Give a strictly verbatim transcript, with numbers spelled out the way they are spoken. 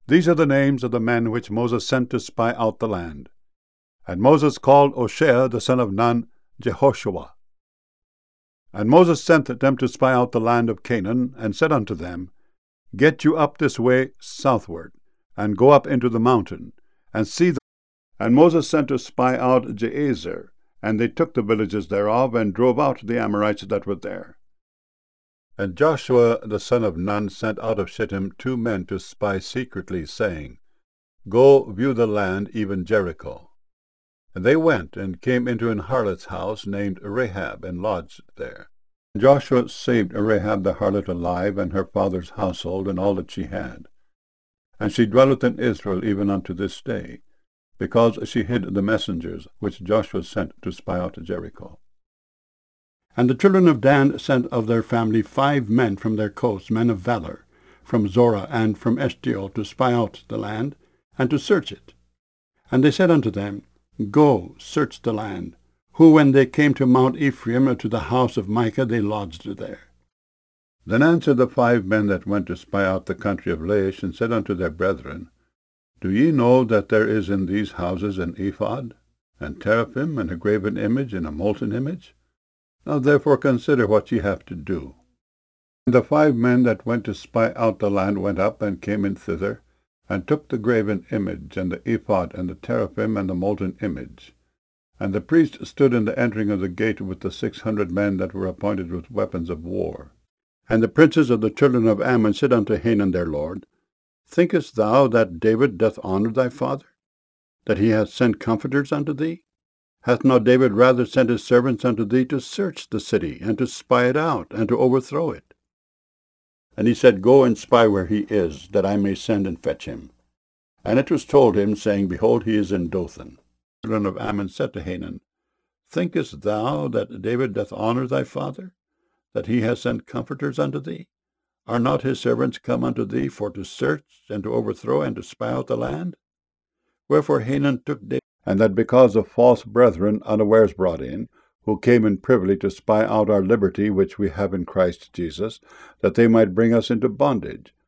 These are the names of the men which Moses sent to spy out the land. And Moses called Hoshea the son of Nun, Jehoshua. And Moses sent them to spy out the land of Canaan, and said unto them, Get you up this way southward, and go up into the mountain, and see the... And Moses sent to spy out Jazer, and they took the villages thereof, and drove out the Amorites that were there. And Joshua the son of Nun sent out of Shittim two men to spy secretly, saying, Go view the land, even Jericho. And they went, and came into an harlot's house named Rahab, and lodged there. And Joshua saved Rahab the harlot alive, and her father's household, and all that she had. And she dwelleth in Israel even unto this day, because she hid the messengers which Joshua sent to spy out Jericho. And the children of Dan sent of their family five men from their coasts, men of valor, from Zorah and from Eshtaol, to spy out the land, and to search it. And they said unto them, Go, search the land. Who, when they came to Mount Ephraim, to the house of Micah, they lodged there. Then answered the five men that went to spy out the country of Laish, and said unto their brethren, Do ye know that there is in these houses an ephod, and teraphim, and a graven image, and a molten image? Now therefore consider what ye have to do. And the five men that went to spy out the land went up, and came in thither, and took the graven image, and the ephod, and the teraphim, and the molten image. And the priest stood in the entering of the gate with the six hundred men that were appointed with weapons of war. And the princes of the children of Ammon said unto Hanun their lord, Thinkest thou that David doth honor thy father, that he hath sent comforters unto thee? Hath not David rather sent his servants unto thee to search the city, and to spy it out, and to overthrow it? And he said, Go and spy where he is, that I may send and fetch him. And it was told him, saying, Behold, he is in Dothan. The children of Ammon said to Hanun, Thinkest thou that David doth honor thy father, that he hath sent comforters unto thee? Are not his servants come unto thee for to search, and to overthrow, and to spy out the land? Wherefore Hanun took David, and that because of false brethren unawares brought in, who came in privily to spy out our liberty which we have in Christ Jesus, that they might bring us into bondage,